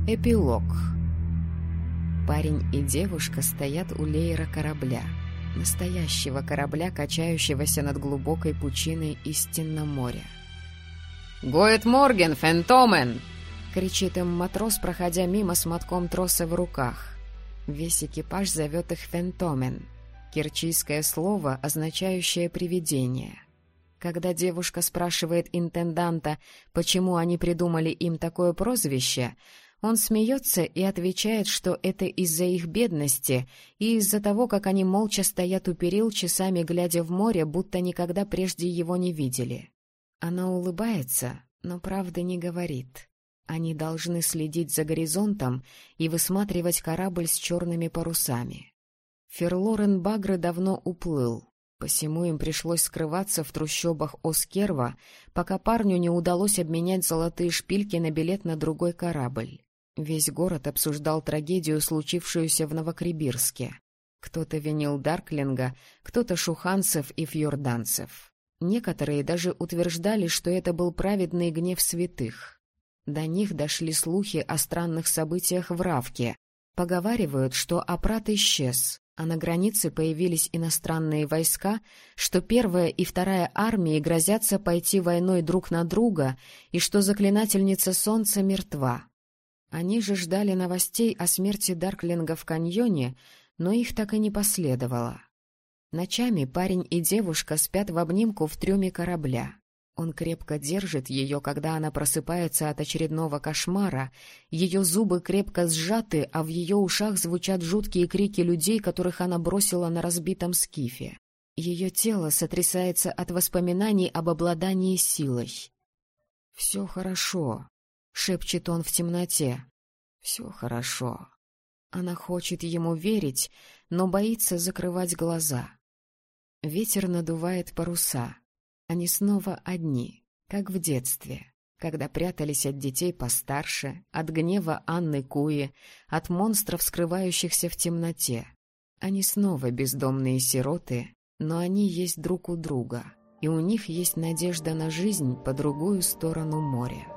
Эпилог. Парень и девушка стоят у леера корабля. Настоящего корабля, качающегося над глубокой пучиной истинно моря. «Гоет Морген, Фентомен!» — кричит им матрос, проходя мимо с мотком троса в руках. Весь экипаж зовет их Фентомен, кирчийское слово, означающее «привидение». Когда девушка спрашивает интенданта, почему они придумали им такое прозвище, он смеется и отвечает, что это из-за их бедности и из-за того, как они молча стоят у перил, часами глядя в море, будто никогда прежде его не видели. Она улыбается, но правды не говорит. Они должны следить за горизонтом и высматривать корабль с черными парусами. Ферлорен Багры давно уплыл, посему им пришлось скрываться в трущобах Оскерва, пока парню не удалось обменять золотые шпильки на билет на другой корабль. Весь город обсуждал трагедию, случившуюся в Новокребирске. Кто-то винил Дарклинга, кто-то шуханцев и фьорданцев. Некоторые даже утверждали, что это был праведный гнев святых. До них дошли слухи о странных событиях в Равке. Поговаривают, что Апрат исчез, а на границе появились иностранные войска, что первая и вторая армии грозятся пойти войной друг на друга и что заклинательница солнца мертва. Они же ждали новостей о смерти Дарклинга в каньоне, но их так и не последовало. Ночами парень и девушка спят в обнимку в трюме корабля. Он крепко держит ее, когда она просыпается от очередного кошмара, ее зубы крепко сжаты, а в ее ушах звучат жуткие крики людей, которых она бросила на разбитом скифе. Ее тело сотрясается от воспоминаний об обладании силой. «Все хорошо», — шепчет он в темноте. «Все хорошо». Она хочет ему верить, но боится закрывать глаза. Ветер надувает паруса. Они снова одни, как в детстве, когда прятались от детей постарше, от гнева Анны Куи, от монстров, скрывающихся в темноте. Они снова бездомные сироты, но они есть друг у друга, и у них есть надежда на жизнь по другую сторону моря.